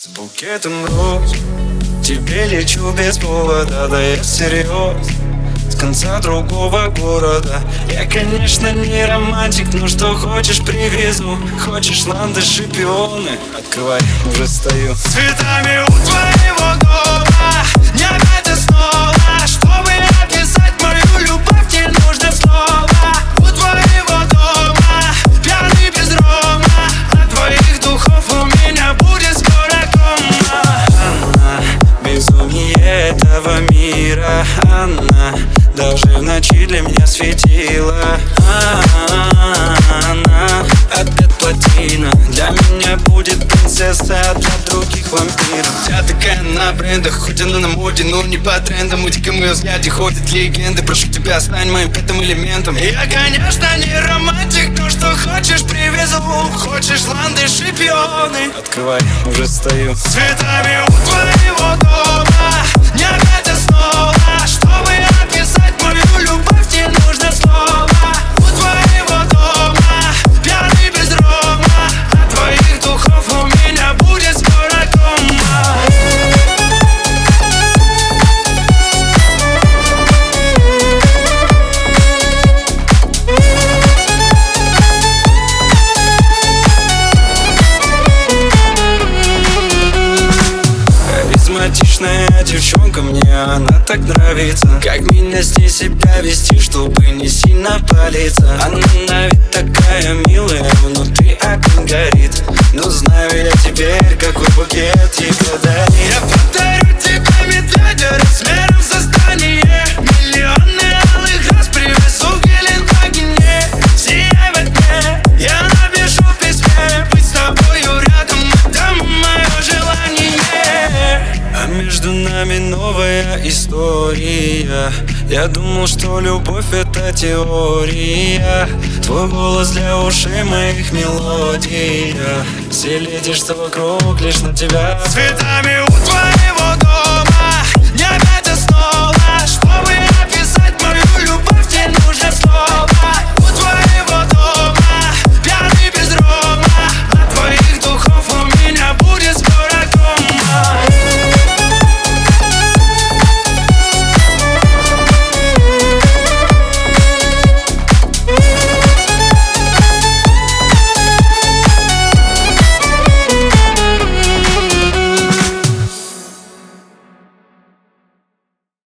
С букетом роз тебе лечу без повода, да я всерьез. С конца другого города. Я, конечно, не романтик, но что хочешь привезу. Хочешь ландыши, пионы? Открывай, уже стою. Цветами у твоего дома не опять снова. Чтобы описать мою любовь, не нужно слова. У твоего дома пьяный без рома. От твоих духов у меня будет скоро кома. Она, безумие этого мира. Она даже в ночи для меня светила. Она опять плотина. Для меня будет принцесса, а для других вампир. Вся такая на брендах, хоть она на моде, но не по трендам. У диком ее взгляде ходят легенды. Прошу тебя, стань моим пятым элементом. Я, конечно, не романтик, но что хочешь привезу. Хочешь ландыши, пионы? Открывай, уже стою. Цветами у твоего дома не опять снова. Чтобы описать мою любовь, не нужно слова. У твоего дома пьяный без рома. От твоих духов у меня будет скоро кома. Харизматичная девчонка, мне она так нравится. Как меня с ней себя вести, чтобы не сильно палиться. Она на вид такая милая, внутри огонь горит. Но знаю я теперь, какой букет ей подарить. Я подарю тебе медведя размером со здание. Миллионы алых роз привезу в Гелендвагене. Сияй во тьме, я напишу в письме. Быть с тобою рядом, это мое желание. А между нами новая история. Я думал, что любовь это теория. Твой голос для ушей моих мелодия. Все леди, что вокруг, лишь на тебя. Цветами у твоего дома